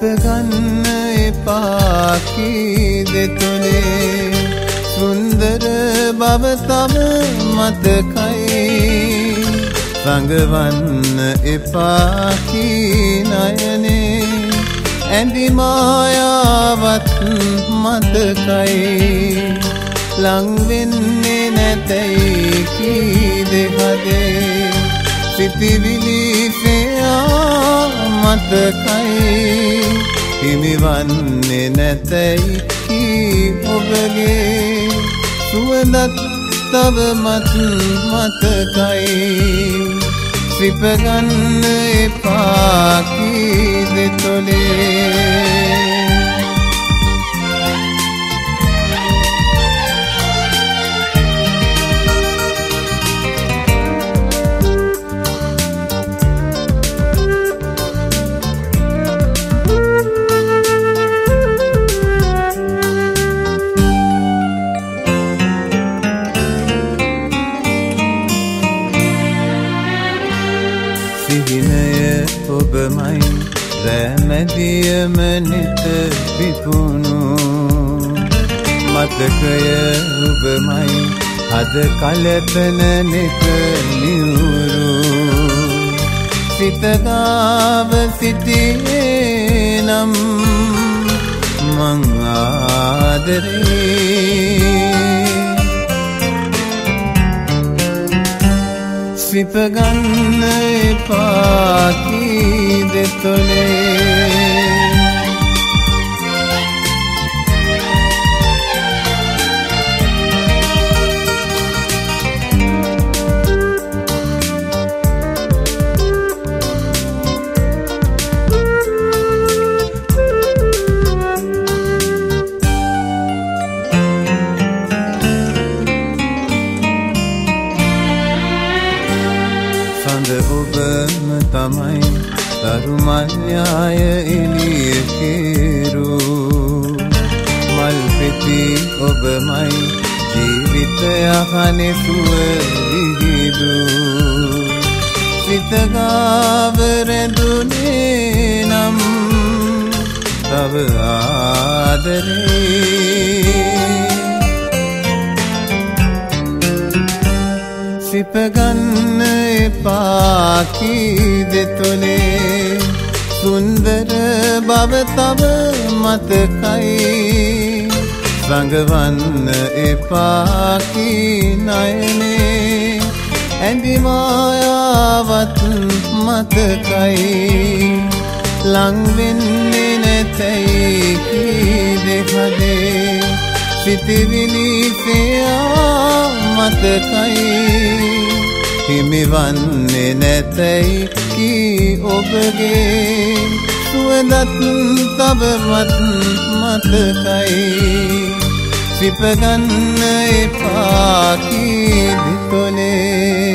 සිපගන්න එපා කී දෙතොලේ සුන්දර බව තම මතකයි සංගවන්න එපා කී නයනේ ඇඳි මායාවත් මතකයි ලං වෙන්නේ නැතයි කී දෙහදේ සිතිවිලි සෙයා මතකයි හිමිවන්නේ නැතයි කී ඔබගේ සුවඳත් තවමත් මතකයි සිපගන්න එපා කී දෙතොලේ සිහිනය ඔබමයි රැමැදියම නිත විපුණු මතකය ඔබමයි හද කලපන නිත නිවුරු සිතගාව සිටියේ නම් මං ආදරේ සිපගන්න එපා කී දෙතොලේ ඔබම තමයි තරුමල්යාය එළිය කෙරු මල් පෙති ඔබමයි ජීවිතය හනෙසුව විහිදු සිතගාව රැඳුනේ නම් තව ආදරේ සිපගන්න එපා කී දෙතොලේ සුන්දර බව තව මතකයි සංගවන්න එපා කී නයනේ ඇඳි මායාවත් මතකයි ලං වෙන්නේ නැතයි කී දෙහදේ සිතිවිලි සෙයා මතකයි හිමිවන්නේ නැතයි කී ඔබගේ සුවඳත් තවමත් මතකයි සිපගන්න එපා කී දෙතොලේ